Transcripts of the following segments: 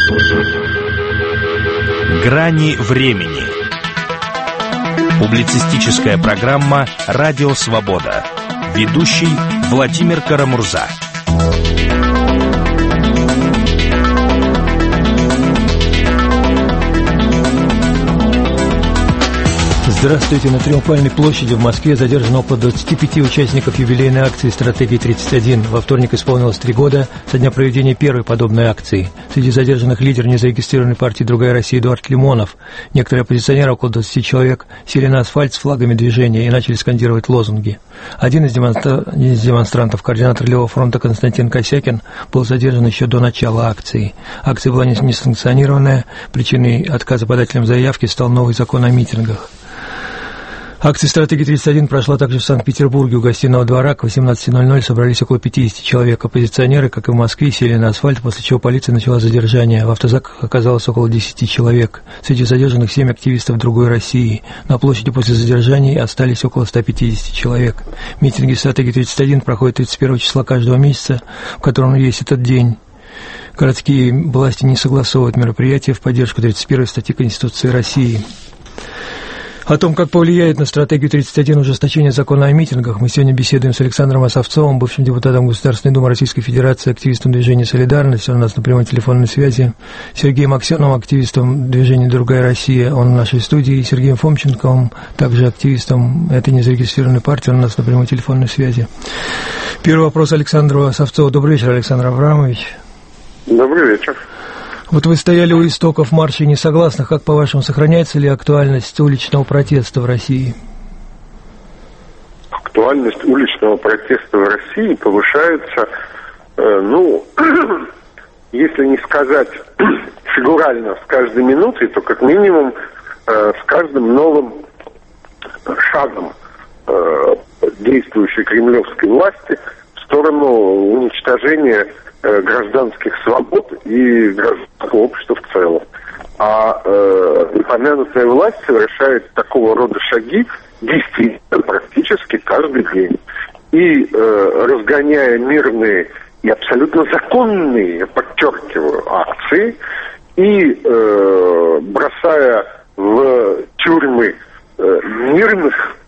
Грани времени. Публицистическая программа «Радио Свобода». Ведущий Владимир Карамурза. Здравствуйте. На Триумфальной площади в Москве задержано около 25 участников юбилейной акции «Стратегия-31». Во вторник исполнилось 3 года со дня проведения первой подобной акции. Среди задержанных лидер незарегистрированной партии «Другая Россия» Эдуард Лимонов. Некоторые оппозиционеры, около 20 человек, сели на асфальт с флагами движения и начали скандировать лозунги. Один из демонстрантов, координатор Левого фронта Константин Косякин, был задержан еще до начала акции. Акция была несанкционированная. Причиной отказа подателям заявки стал новый закон о митингах. Акция «Стратегия-31» прошла также в Санкт-Петербурге. У Гостиного двора к 18:00 собрались около 50 человек. Оппозиционеры, как и в Москве, сели на асфальт, после чего полиция начала задержание. В автозаках оказалось около 10 человек. Среди задержанных 7 активистов «Другой России». На площади после задержаний остались около 150 человек. Митинги «Стратегия-31» проходят 31 числа каждого месяца, в котором есть этот день. Городские власти не согласовывают мероприятия в поддержку 31 статьи Конституции России. О том, как повлияет на «Стратегию-31» ужесточение закона о митингах, мы сегодня беседуем с Александром Осовцовым, бывшим депутатом Государственной Думы Российской Федерации, активистом движения «Солидарность». Он у нас на прямой телефонной связи. Сергеем Аксеновым, активистом движения «Другая Россия». Он в нашей студии. И Сергеем Фомченковым, также активистом этой незарегистрированной партии. Он у нас на прямой телефонной связи. Первый вопрос Александру Осовцову. Добрый вечер, Александр Аврамович. Добрый вечер. Вот вы стояли у истоков марша несогласных. Как, по-вашему, сохраняется ли актуальность уличного протеста в России? Актуальность уличного протеста в России повышается, если не сказать фигурально с каждой минутой, то как минимум с каждым новым шагом действующей кремлевской власти в сторону уничтожения гражданских свобод и гражданского общества в целом. А упомянутая власть совершает такого рода шаги действительно практически каждый день. И разгоняя мирные и абсолютно законные, я подчеркиваю, акции, и бросая в тюрьмы мирных,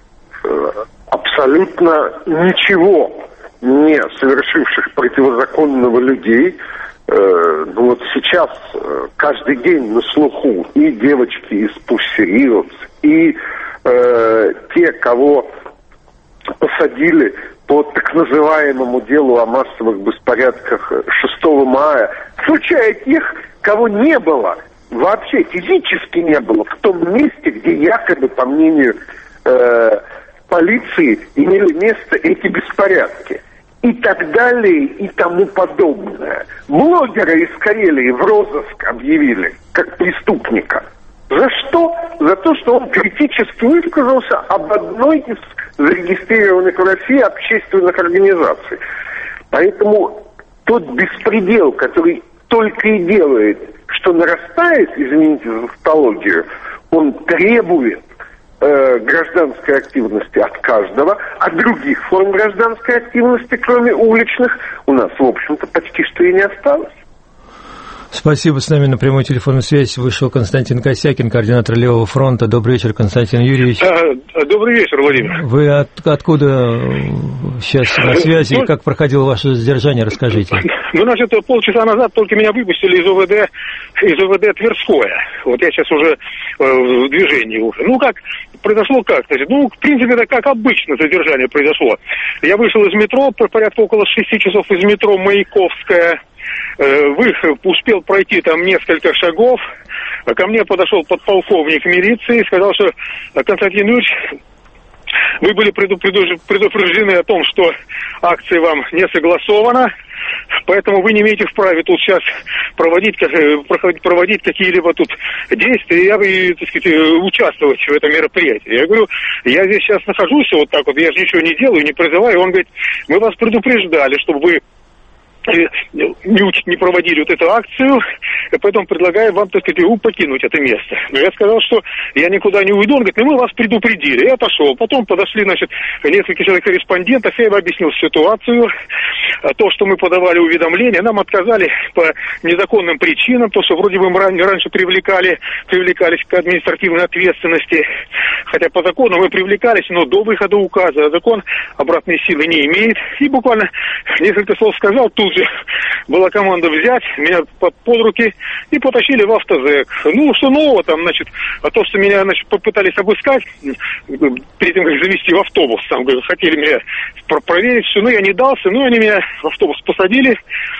абсолютно ничего не совершивших противозаконного людей. Вот сейчас каждый день на слуху и девочки из Pussy Riot, и те, кого посадили по так называемому делу о массовых беспорядках 6 мая, включая тех, кого не было, вообще физически не было в том месте, где якобы, по мнению полиции, имели место эти беспорядки. И так далее, и тому подобное. Блогера из Карелии в розыск объявили как преступника. За что? За то, что он критически высказался об одной из зарегистрированных в России общественных организаций. Поэтому тот беспредел, который только и делает, что нарастает, извините за тавтологию, он требует гражданской активности от каждого, а других форм гражданской активности, кроме уличных, у нас, в общем-то, почти что и не осталось. Спасибо. С нами на прямой телефонной связи вышел Константин Косякин, координатор Левого фронта. Добрый вечер, Константин Юрьевич. Добрый вечер, Владимир. Вы откуда сейчас на связи? Как проходило ваше задержание? Расскажите. Полчаса назад только меня выпустили из ОВД Тверское. Вот я сейчас уже в движении уже. Произошло как? В принципе, это как обычно задержание произошло. Я вышел из метро, порядка около 6 часов из метро Маяковская. Успел пройти там несколько шагов. Ко мне подошел подполковник милиции и сказал, что Константин Юрьевич, вы были предупреждены о том, что акция вам не согласована, поэтому вы не имеете вправе тут сейчас проводить какие-либо тут действия и участвовать в этом мероприятии. Я говорю, я здесь сейчас нахожусь вот так вот, я же ничего не делаю, не призываю. Он говорит, мы вас предупреждали, чтобы вы не проводили вот эту акцию, и поэтому предлагаю вам, так сказать, покинуть это место. Но я сказал, что я никуда не уйду. Он говорит, мы вас предупредили. Я отошел. Потом подошли, несколько человек-корреспондентов, я им объяснил ситуацию. То, что мы подавали уведомления, нам отказали по незаконным причинам, то, что вроде бы мы раньше привлекались к административной ответственности, хотя по закону мы привлекались, но до выхода указа, а закон обратной силы не имеет. И буквально несколько слов сказал, тут же была команда взять меня под руки и потащили в автозэк. Ну, что нового там, а то, что меня, попытались обыскать, перед тем, как завести в автобус, там, хотели меня проверить все, я не дался, они меня в автобус посадили,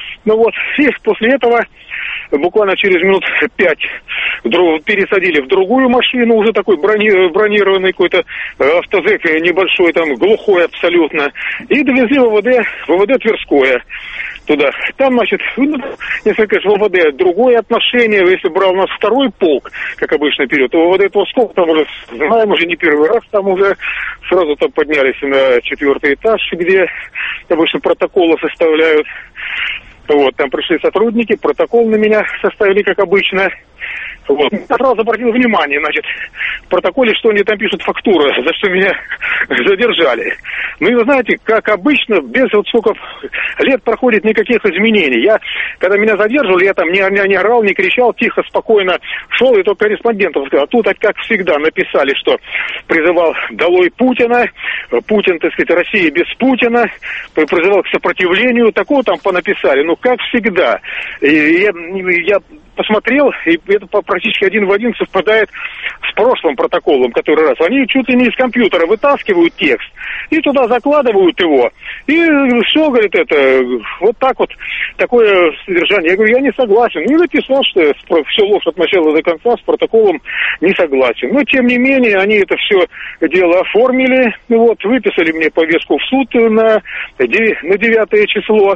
и после этого буквально через минут 5 пересадили в другую машину, уже такой бронированный какой-то автозэк небольшой, там, глухой абсолютно, и довезли в ВВД Тверское туда. Там, несколько ВВД другое отношение, если брал нас второй полк, как обычно вперед, то ВВД Тверского, там уже, знаем, уже не первый раз, там уже сразу там поднялись на 4-й этаж, где обычно протоколы составляют. Там пришли сотрудники, протокол на меня составили, как обычно. Я сразу обратил внимание, в протоколе, что они там пишут фактуру, за что меня задержали. И вы знаете, как обычно, без сколько лет проходит никаких изменений. Когда меня задерживали, я там не орал, не кричал, тихо, спокойно шел, и только корреспондентов сказал. А тут, как всегда, написали, что призывал долой Путина, Путин, так сказать, Россия без Путина, призывал к сопротивлению, такого там понаписали, как всегда. И я посмотрел, и это практически один в один совпадает с прошлым протоколом, который раз. Они чуть ли не из компьютера вытаскивают текст и туда закладывают его. И все, говорит, это вот так вот, такое содержание. Я говорю, я не согласен. И написал, что я все ложь от начала до конца с протоколом не согласен. Но, тем не менее, они это все дело оформили. Выписали мне повестку в суд на 9 число.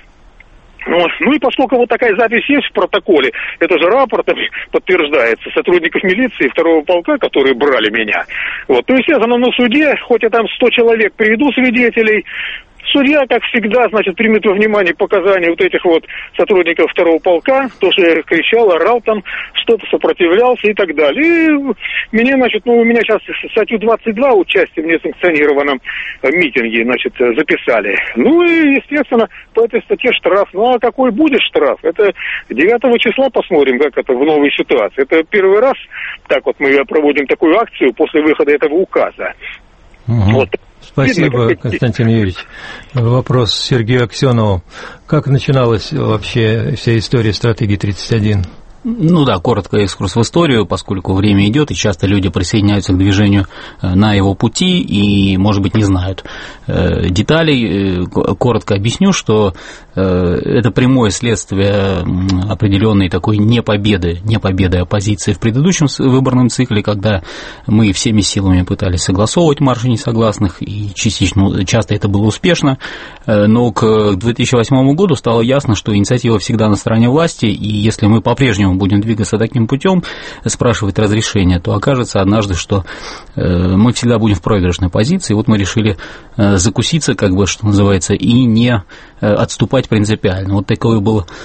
И поскольку такая запись есть в протоколе, это же рапортом подтверждается сотрудников милиции 2-го полка, которые брали меня. То, естественно, на суде, хоть я там 100 человек приведу свидетелей, судья, как всегда, примет во внимание показания этих сотрудников 2-го полка, то, что я кричал, орал там, что-то сопротивлялся и так далее. И меня, у меня сейчас статью 22 участие в несанкционированном митинге, записали. И, естественно, по этой статье штраф. А какой будет штраф? Это 9 числа посмотрим, как это в новой ситуации. Это первый раз так мы проводим такую акцию после выхода этого указа. Угу. Спасибо, Константин Юрьевич. Вопрос Сергею Аксенову. Как начиналась вообще вся история стратегии 31? Коротко экскурс в историю, поскольку время идет, и часто люди присоединяются к движению на его пути и, может быть, не знают деталей. Коротко объясню, что это прямое следствие определенной такой непобеды оппозиции в предыдущем выборном цикле, когда мы всеми силами пытались согласовывать марши несогласных, и часто это было успешно, но к 2008 году стало ясно, что инициатива всегда на стороне власти, и если мы по-прежнему будем двигаться таким путем, спрашивать разрешения, то окажется однажды, что мы всегда будем в проигрышной позиции. Мы решили закуситься, что называется, и не отступать принципиально. Такая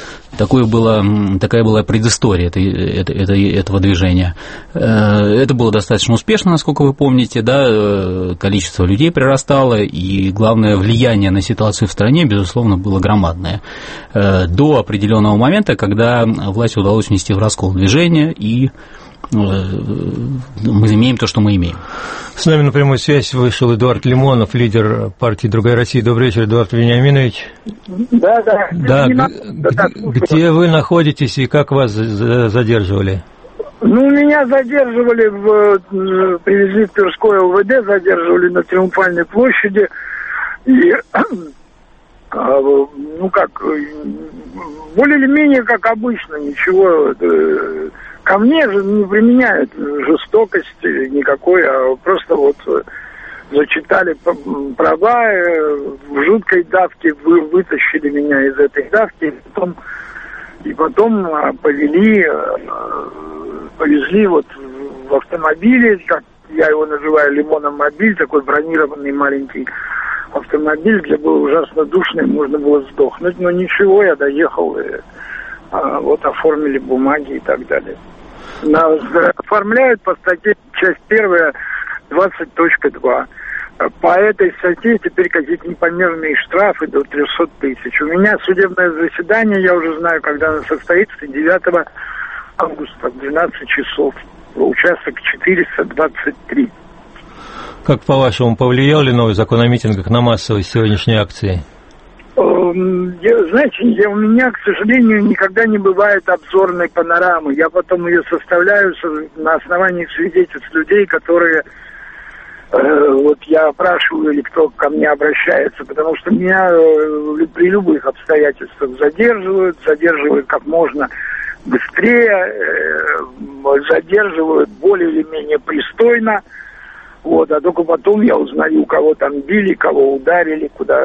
была предыстория этого движения. Это было достаточно успешно, насколько вы помните, количество людей прирастало, и главное, влияние на ситуацию в стране, безусловно, было громадное. До определенного момента, когда власти удалось внести в раскол движения, и мы имеем то, что мы имеем. С нами на прямую связь вышел Эдуард Лимонов, лидер партии «Другая Россия». Добрый вечер, Эдуард Вениаминович. Да. Где вы находитесь и как вас задерживали? Меня задерживали, привезли в Тверское УВД, задерживали на Триумфальной площади. И, более или менее, как обычно, ничего... Ко мне же не применяют жестокости никакой, а просто зачитали права, в жуткой давке вытащили меня из этой давки, и потом повезли в автомобиле, как я его называю, лимономобиль, такой бронированный маленький автомобиль, где было ужасно душно, и можно было сдохнуть. Но ничего, я доехал, и вот оформили бумаги и так далее. Оформляют по статье часть 1, 20.2. По этой статье теперь какие-то непомерные штрафы до 300 тысяч. У меня судебное заседание, я уже знаю, когда оно состоится, 9 августа в 12 часов. Участок 423. Как, по-вашему, повлиял ли новый закон о митингах на массовость сегодняшней акции? Знаете, у меня, к сожалению, никогда не бывает обзорной панорамы. Я потом ее составляю на основании свидетельств людей, которые вот я опрашиваю, или кто ко мне обращается, потому что меня при любых обстоятельствах задерживают как можно быстрее, задерживают более или менее пристойно. Вот, а только потом я узнаю, кого там били, кого ударили, куда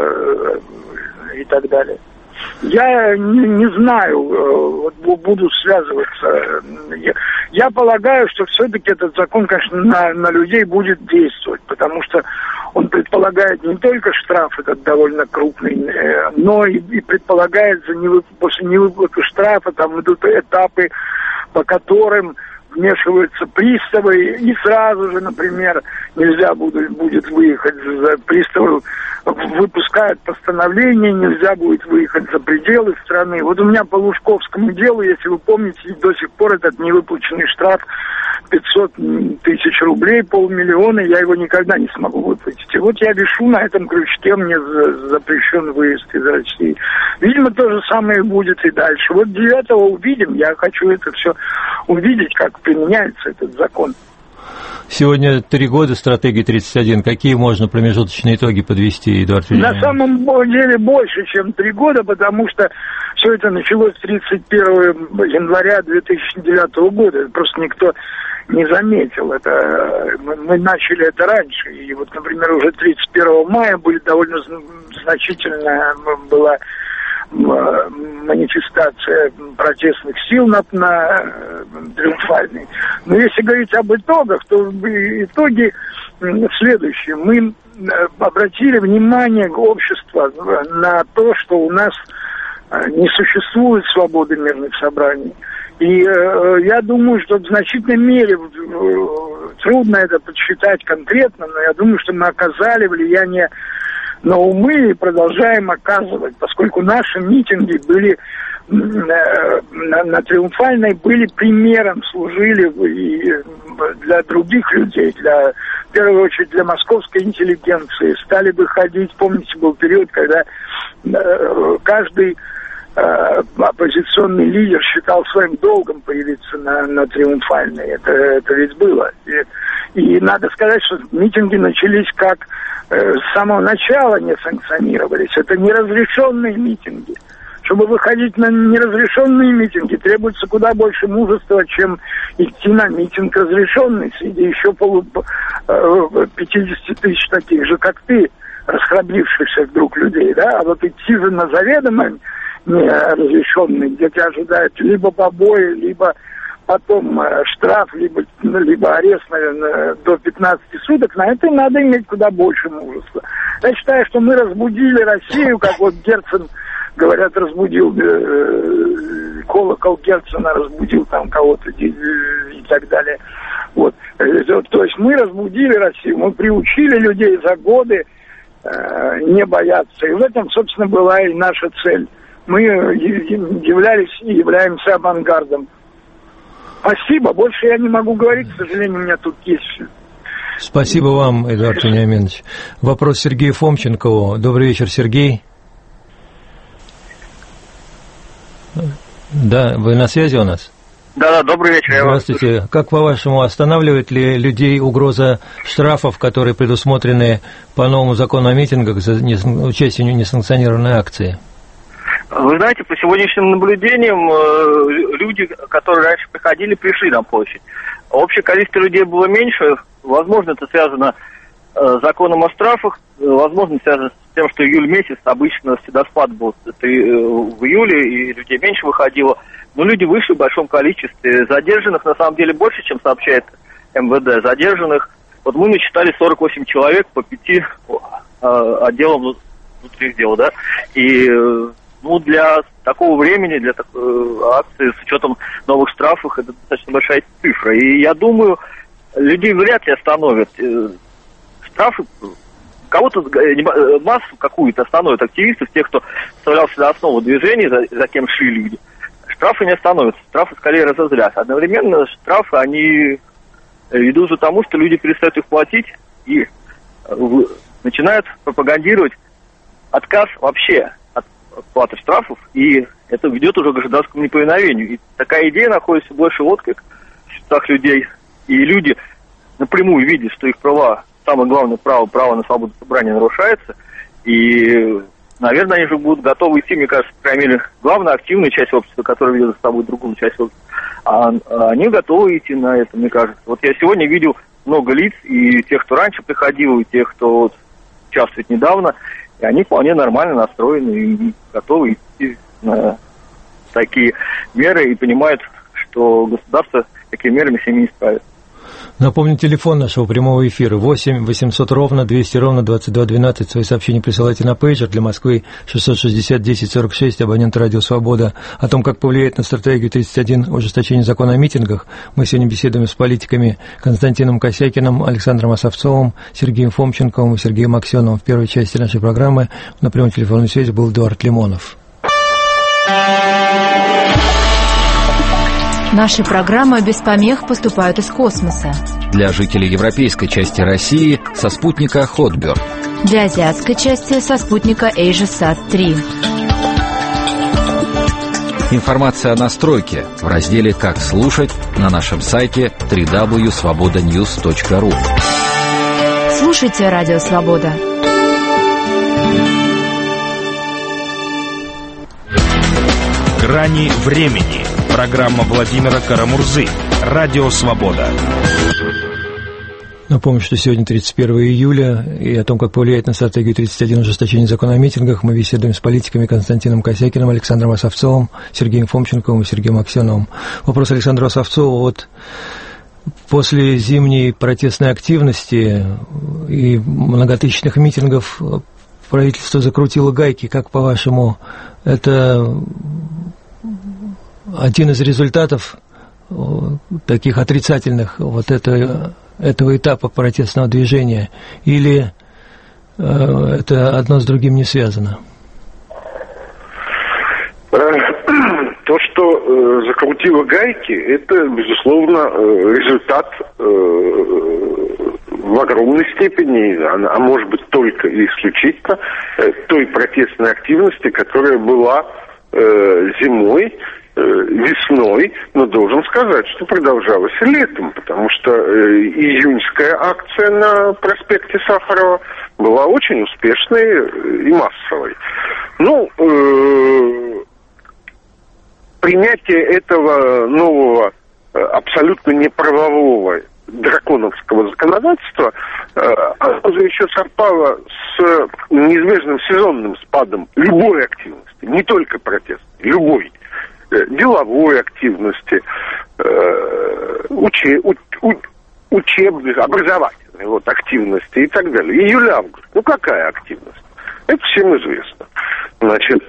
и так далее. Я не знаю, вот буду связываться. Я полагаю, что все-таки этот закон, конечно, на людей будет действовать, потому что он предполагает не только штраф этот довольно крупный, но и предполагает после невыплаты штрафа там идут этапы, по которым вмешиваются приставы, и сразу же, например, нельзя будет выехать за приставы, выпускают постановление, нельзя будет выехать за пределы страны. Вот у меня по Лужковскому делу, если вы помните, до сих пор этот невыплаченный штраф 500 тысяч рублей, 500 000, я его никогда не смогу выплатить. И вот я вешу на этом крючке, мне запрещен выезд из России. Видимо, то же самое будет и дальше. Вот 9-го увидим, я хочу это все увидеть, как применяется этот закон. Сегодня 3 года стратегии 31. Какие можно промежуточные итоги подвести, Эдуард Вениаминович? На самом деле больше, чем 3 года, потому что все это началось 31 января 2009 года. Просто никто не заметил это. Мы начали это раньше. И вот, например, уже 31 мая были довольно значительная была манифестация протестных сил на Триумфальной. Но если говорить об итогах, то итоги следующие. Мы обратили внимание общества на то, что у нас не существует свободы мирных собраний. И я думаю, что в значительной мере, трудно это подсчитать конкретно, но я думаю, что мы оказали влияние на умы и продолжаем оказывать, поскольку наши митинги были на Триумфальной, были примером, служили и для других людей, в первую очередь для московской интеллигенции. Стали выходить, помните, был период, когда каждый оппозиционный лидер считал своим долгом появиться на Триумфальной. Это ведь было. И надо сказать, что митинги начались как с самого начала не санкционировались. Это неразрешенные митинги. Чтобы выходить на неразрешенные митинги, требуется куда больше мужества, чем идти на митинг разрешенный среди еще 50 тысяч таких же, как ты, расхрабрившихся вдруг людей, да? А вот идти же на заведомо неразрешенный, где тебя ожидают либо побои, либо потом штраф, либо арест, наверное, до 15 суток, на это надо иметь куда больше мужества. Я считаю, что мы разбудили Россию, как вот Герцен, говорят, разбудил, колокол Герцена разбудил там кого-то и так далее. Вот. То есть мы разбудили Россию, мы приучили людей за годы не бояться. И в этом, собственно, была и наша цель. Мы являлись и являемся авангардом. Спасибо. Больше я не могу говорить, к сожалению, у меня тут есть все. Спасибо вам, Эдуард Вениаминович. Вопрос Сергею Фомченкову. Добрый вечер, Сергей. Да, вы на связи у нас? Да, добрый вечер. Здравствуйте. Как, по-вашему, останавливает ли людей угроза штрафов, которые предусмотрены по новому закону о митингах за участие в несанкционированной акции? Вы знаете, по сегодняшним наблюдениям, люди, которые раньше приходили, пришли на площадь. Общее количество людей было меньше. Возможно, это связано с законом о штрафах. Возможно, связано с тем, что июль месяц, обычно снегопад был в июле, и людей меньше выходило. Но люди вышли в большом количестве. Задержанных, на самом деле, больше, чем сообщает МВД. Задержанных, вот мы насчитали 48 человек по отделом внутренних дел, да, и для такого времени, для такой акции с учетом новых штрафов, это достаточно большая цифра. И я думаю, людей вряд ли остановят. Штрафы кого-то, массу какую-то остановят активистов, тех, кто вставлял сюда основу движения, за кем шли люди. Штрафы не остановятся, штрафы скорее разозлят. Одновременно штрафы, они ведут к тому, что люди перестают их платить и начинают пропагандировать отказ вообще от платы штрафов, и это ведет уже к государственному неповиновению. И такая идея находится больше в отклик в сердцах людей, и люди напрямую видят, что их права, самое главное право на свободу собрания нарушается, и, наверное, они же будут готовы идти, мне кажется, по крайней мере, главная активная часть общества, которая ведет за собой другую часть общества, они готовы идти на это, мне кажется. Вот я сегодня видел много лиц, и тех, кто раньше приходил, и тех, кто вот участвует недавно, и они вполне нормально настроены и готовы идти на такие меры и понимают, что государство такими мерами с ними не справится. Напомню, телефон нашего прямого эфира 8 800 ровно 200 ровно 2212. Свои сообщения присылайте на пейджер для Москвы 660 10 46, абонент «Радио Свобода». О том, как повлияет на стратегию 31 ужесточение закона о митингах, мы сегодня беседуем с политиками Константином Косякиным, Александром Осовцовым, Сергеем Фомченковым и Сергеем Аксеновым. В первой части нашей программы на прямой телефонной связи был Эдуард Лимонов. Наши программы без помех поступают из космоса. Для жителей европейской части России со спутника Хотберг. Для азиатской части со спутника AsiaSat-3. Информация о настройке в разделе «Как слушать» на нашем сайте www.svobodanews.ru. Слушайте «Радио Свобода». «Грани времени». Программа Владимира Карамурзы. Радио Свобода. Напомню, что сегодня 31 июля, и о том, как повлияет на стратегию 31 ужесточение закона о митингах, мы беседуем с политиками Константином Косякиным, Александром Осовцовым, Сергеем Фомченковым и Сергеем Аксеновым. Вопрос Александра Осовцова. Вот после зимней протестной активности и многотысячных митингов правительство закрутило гайки. Как, по-вашему, это один из результатов таких отрицательных вот этого этапа протестного движения, или это одно с другим не связано? То, что закрутило гайки, это, безусловно, результат в огромной степени, а может быть только и исключительно той протестной активности, которая была зимой, весной, но должен сказать, что продолжалось и летом, потому что июньская акция на проспекте Сахарова была очень успешной и массовой. Принятие этого нового, абсолютно неправового драконовского законодательства, оно же еще совпало с неизбежным сезонным спадом любой активности, не только протеста, любой. Деловой активности, учебных, образовательной активности и так далее. Июль-август. Какая активность? Это всем известно. Значит,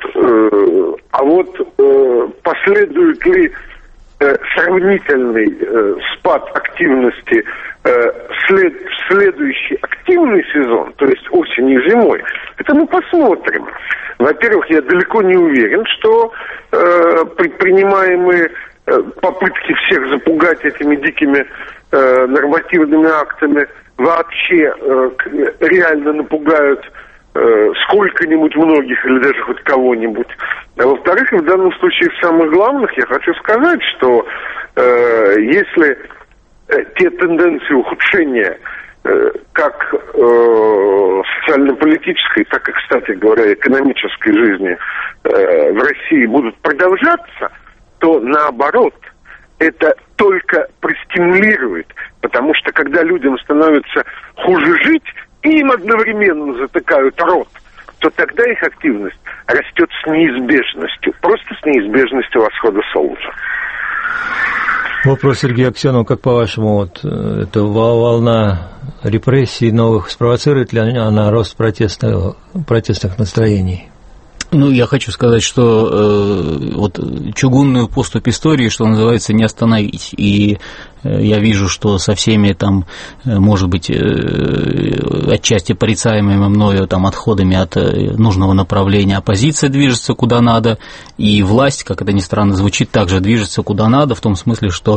последует ли сравнительный спад активности в следующий активный сезон, то есть осенью и зимой, это мы посмотрим. Во-первых, я далеко не уверен, что предпринимаемые попытки всех запугать этими дикими нормативными актами вообще реально напугают сколько-нибудь многих или даже хоть кого-нибудь. А во-вторых, в данном случае из самых главных я хочу сказать, что если те тенденции ухудшения как социально-политической, так и, кстати говоря, экономической жизни в России будут продолжаться, то наоборот, это только простимулирует, потому что когда людям становится хуже жить, и им одновременно затыкают рот, то тогда их активность растет с неизбежностью, просто с неизбежностью восхода солнца. Вопрос Сергея Аксенова, как по-вашему, вот эта волна репрессий новых спровоцирует ли она рост протестных настроений? Ну, я хочу сказать, что вот чугунную поступь истории, что называется, не остановить. И я вижу, что со всеми там, может быть, отчасти порицаемыми мною там отходами от нужного направления оппозиция движется куда надо, и власть, как это ни странно звучит, также движется куда надо, в том смысле, что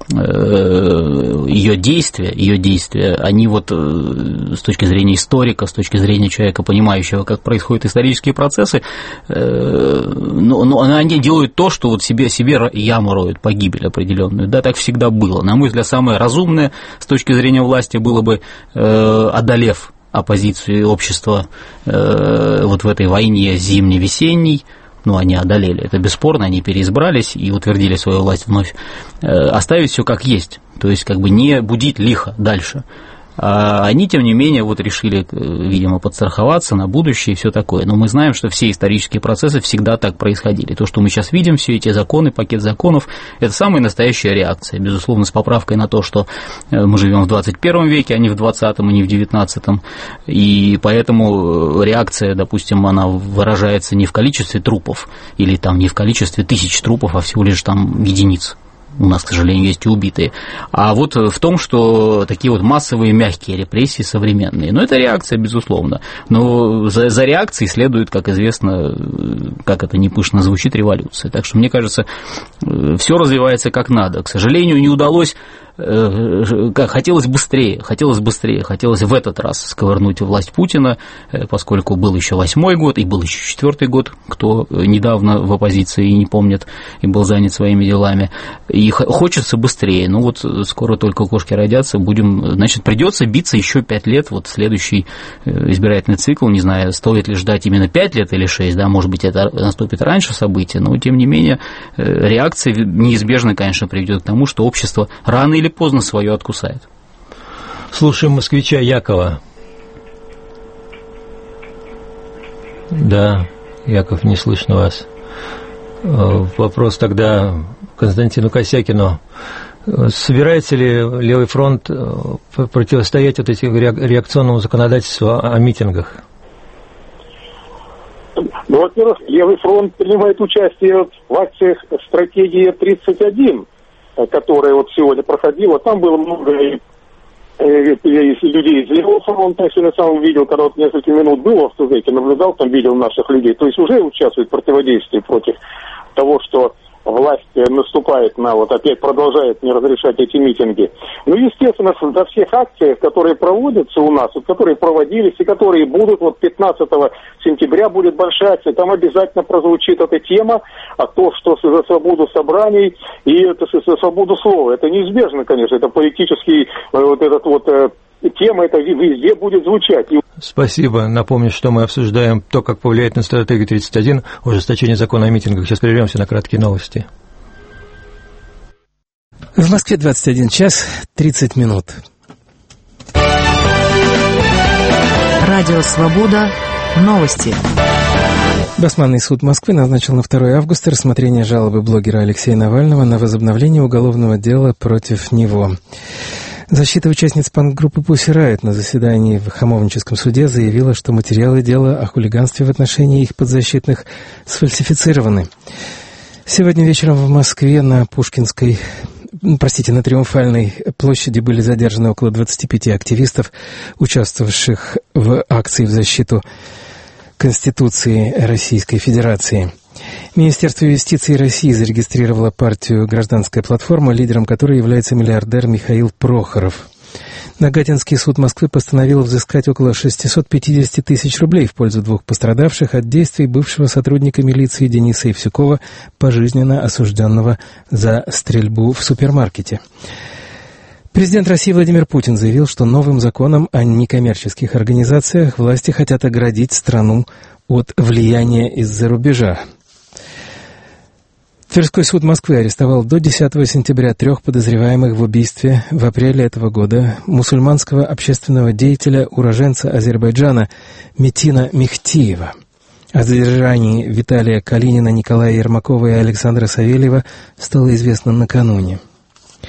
ее действия, они вот с точки зрения историка, с точки зрения человека, понимающего, как происходят исторические процессы, но они делают то, что вот себе яму роют, погибель определенную. Да, так всегда было. На мой взгляд, самое разумное с точки зрения власти было бы, одолев оппозицию общества вот в этой войне зимне-весенней, ну, они одолели, это бесспорно, они переизбрались и утвердили свою власть вновь, оставить все как есть, то есть как бы не будить лихо дальше. А они, тем не менее, вот решили, видимо, подстраховаться на будущее и все такое. Но мы знаем, что все исторические процессы всегда так происходили. То, что мы сейчас видим, все эти законы, пакет законов, это самая настоящая реакция. Безусловно, с поправкой на то, что мы живем в 21 веке, а не в 20-м и не в 19-м. И поэтому реакция, допустим, она выражается не в количестве трупов или там не в количестве тысяч трупов, а всего лишь там единиц. У нас, к сожалению, есть и убитые, а вот в том, что такие вот массовые мягкие репрессии современные. Но это реакция, безусловно. Но за реакцией следует, как известно, как это не пышно звучит, революция. Так что, мне кажется, все развивается как надо. К сожалению, не удалось. Хотелось быстрее, хотелось в этот раз сковырнуть власть Путина, поскольку был еще 8-й год и был еще 4-й год, кто недавно в оппозиции и не помнит, и был занят своими делами. И хочется быстрее, ну вот скоро только кошки родятся, значит, придется биться еще 5 лет, вот следующий избирательный цикл, не знаю, стоит ли ждать именно 5 лет или 6, да, может быть, это наступит раньше события, но тем не менее реакция неизбежно, конечно, приведет к тому, что общество рано или поздно свое откусает. Слушаем москвича Якова. Да, Яков, не слышно вас. Вопрос тогда Константину Косякину. Собирается ли Левый фронт противостоять вот этому реакционному законодательству о митингах? Ну, во-первых, Левый фронт принимает участие в акциях «Стратегия 31», которая вот сегодня проходила. Там было много людей из Левого фронта. Я сегодня сам видел, когда вот несколько минут был в автозеке, наблюдал, там видел наших людей. То есть уже участвует в противодействии против того, что власть наступает на, вот опять продолжает не разрешать эти митинги. Ну, естественно, во всех акциях, которые проводятся у нас, вот, которые проводились и которые будут, вот 15 сентября будет большая акция, там обязательно прозвучит эта тема, а то, что за свободу собраний и это за свободу слова. Это неизбежно, конечно, это политический вот этот вот тема, это везде будет звучать. Спасибо. Напомню, что мы обсуждаем то, как повлияет на стратегию 31 ужесточение закона о митингах. Сейчас прервемся на краткие новости. В Москве 21 час 30 минут. Радио «Свобода». Новости. Басманный суд Москвы назначил на 2 августа рассмотрение жалобы блогера Алексея Навального на возобновление уголовного дела против него. Защита участниц панк-группы Pussy Riot на заседании в Хамовническом суде заявила, что материалы дела о хулиганстве в отношении их подзащитных сфальсифицированы. Сегодня вечером в Москве на Триумфальной площади были задержаны около 25 активистов, участвовавших в акции в защиту Конституции Российской Федерации. Министерство юстиции России зарегистрировало партию «Гражданская платформа», лидером которой является миллиардер Михаил Прохоров. Нагатинский суд Москвы постановил взыскать около 650 тысяч рублей в пользу 2 пострадавших от действий бывшего сотрудника милиции Дениса Евсюкова, пожизненно осужденного за стрельбу в супермаркете. Президент России Владимир Путин заявил, что новым законом о некоммерческих организациях власти хотят оградить страну от влияния из-за рубежа. Тверской суд Москвы арестовал до 10 сентября 3 подозреваемых в убийстве в апреле этого года мусульманского общественного деятеля, уроженца Азербайджана Метина Мехтиева. О задержании Виталия Калинина, Николая Ермакова и Александра Савельева стало известно накануне.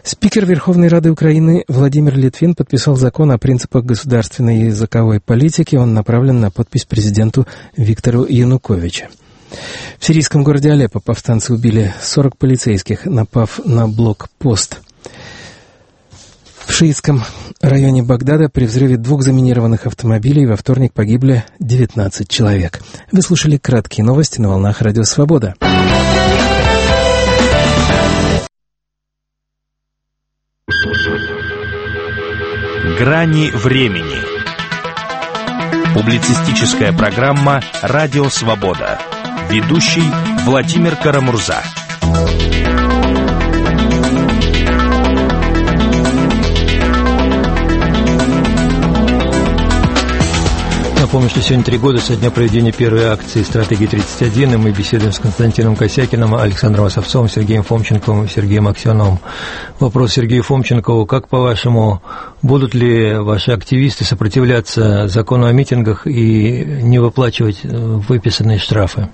Спикер Верховной Рады Украины Владимир Литвин подписал закон о принципах государственной языковой политики. Он направлен на подпись президенту Виктору Януковичу. В сирийском городе Алеппо повстанцы убили 40 полицейских, напав на блокпост. В шиитском районе Багдада при взрыве 2 заминированных автомобилей во вторник погибли 19 человек. Вы слушали краткие новости на волнах Радио Свобода. Грани времени. Публицистическая программа «Радио Свобода». Ведущий Владимир Карамурза. Напомню, что сегодня 3 года со дня проведения первой акции «Стратегии 31», и мы беседуем с Константином Косякиным, Александром Осовцовым, Сергеем Фомченковым и Сергеем Аксеновым. Вопрос Сергею Фомченкову. Как, по-вашему, будут ли ваши активисты сопротивляться закону о митингах и не выплачивать выписанные штрафы?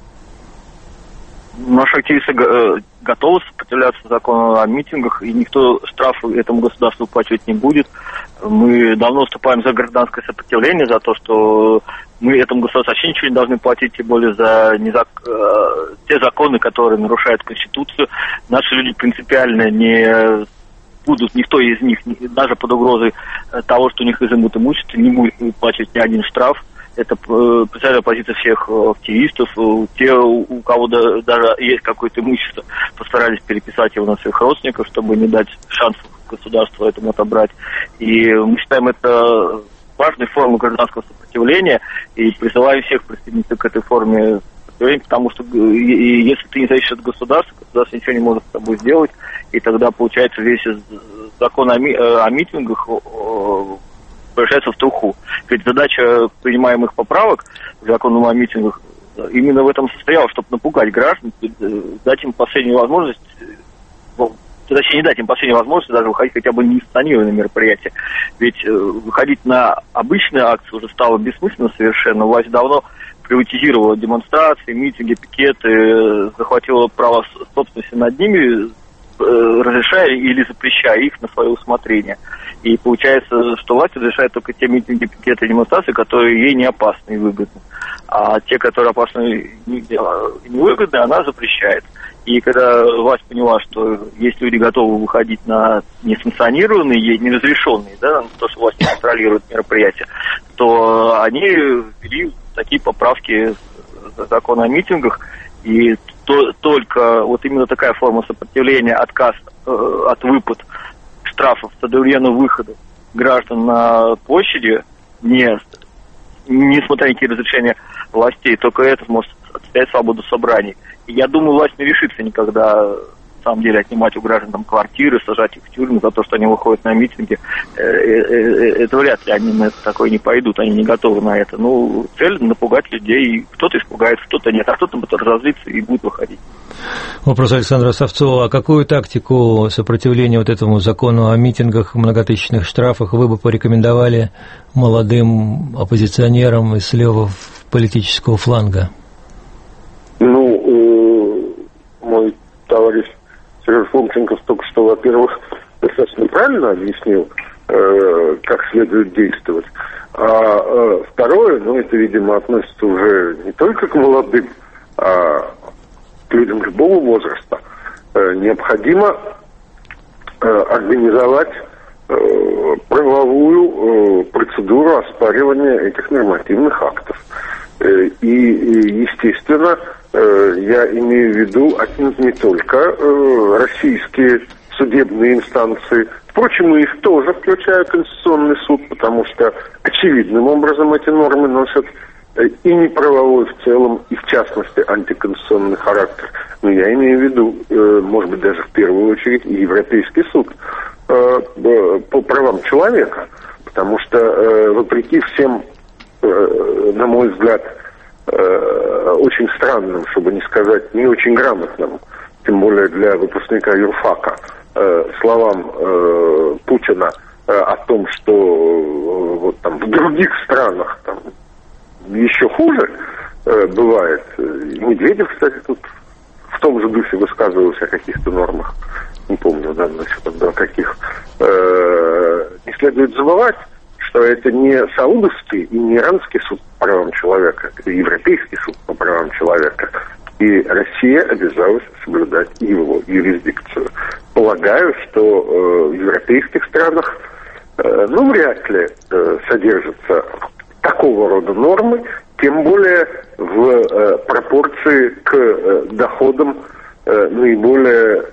Наши активисты готовы сопротивляться закону о митингах, и никто штрафы этому государству выплачивать не будет. Мы давно вступаем за гражданское сопротивление, за то, что мы этому государству вообще ничего не должны платить, тем более за те законы, которые нарушают Конституцию. Наши люди принципиально не будут, никто из них, даже под угрозой того, что у них изымут имущество, не будет выплачивать ни один штраф. Это представляет позиция всех активистов. Те, у кого даже есть какое-то имущество, постарались переписать его на своих родственников, чтобы не дать шансов государству этому отобрать. И мы считаем это важной формой гражданского сопротивления и призываем всех присоединиться к этой форме сопротивления, потому что если ты не зависишь от государства, государство ничего не может с тобой сделать, и тогда, получается, весь закон о митингах превращается в труху. Ведь задача принимаемых поправок к закону о митингах именно в этом состояла, чтобы напугать граждан, дать им последнюю возможность, точнее, не дать им последнюю возможность даже выходить хотя бы на несанкционированные мероприятия. Ведь выходить на обычные акции уже стало бессмысленно совершенно. Власть давно приватизировала демонстрации, митинги, пикеты, захватила право собственности над ними, разрешая или запрещая их на свое усмотрение. И получается, что власть разрешает только те митинги, пикеты и демонстрации, которые ей не опасны и выгодны. А те, которые опасны и невыгодны, она запрещает. И когда власть поняла, что есть люди готовы выходить на несанкционированные, неразрешенные, да, то, что власть не контролирует мероприятия, то они ввели такие поправки закона о митингах. И только вот именно такая форма сопротивления, отказ от выплат штрафов с одновременным выходом граждан на площади, несмотря на какие разрешения властей, только это может отстоять свободу собраний. И я думаю, власть не решится никогда, на самом деле, отнимать у граждан там квартиры, сажать их в тюрьму за то, что они выходят на митинги. Это вряд ли они на это такое не пойдут, они не готовы на это. Ну, цель напугать людей. Кто-то испугается, кто-то нет, а кто-то разозлится и будет выходить. Вопрос Александра Осовцова. А какую тактику сопротивления вот этому закону о митингах, многотысячных штрафах вы бы порекомендовали молодым оппозиционерам из левого политического фланга? Ну, мой товарищ Сережа Фомченков только что, во-первых, достаточно правильно объяснил, как следует действовать. А второе, это, видимо, относится уже не только к молодым, а к людям любого возраста. Необходимо организовать правовую процедуру оспаривания этих нормативных актов. И, естественно, я имею в виду отнюдь не только российские судебные инстанции. Впрочем, их тоже, включая Конституционный суд, потому что очевидным образом эти нормы носят и неправовой в целом, и в частности антиконституционный характер. Но я имею в виду, может быть, даже в первую очередь и Европейский суд по правам человека, потому что, вопреки всем, на мой взгляд, очень странным, чтобы не сказать не очень грамотным, тем более для выпускника юрфака, словам Путина о том, что вот там в других странах там еще хуже бывает. Медведев, кстати, тут в том же духе высказывался о каких-то нормах не помню данных секунду, каких, не следует забывать, что это не Саудовский и не Иранский суд по правам человека, это Европейский суд по правам человека. И Россия обязалась соблюдать его юрисдикцию. Полагаю, что в европейских странах, вряд ли содержатся такого рода нормы, тем более в пропорции к доходам наиболее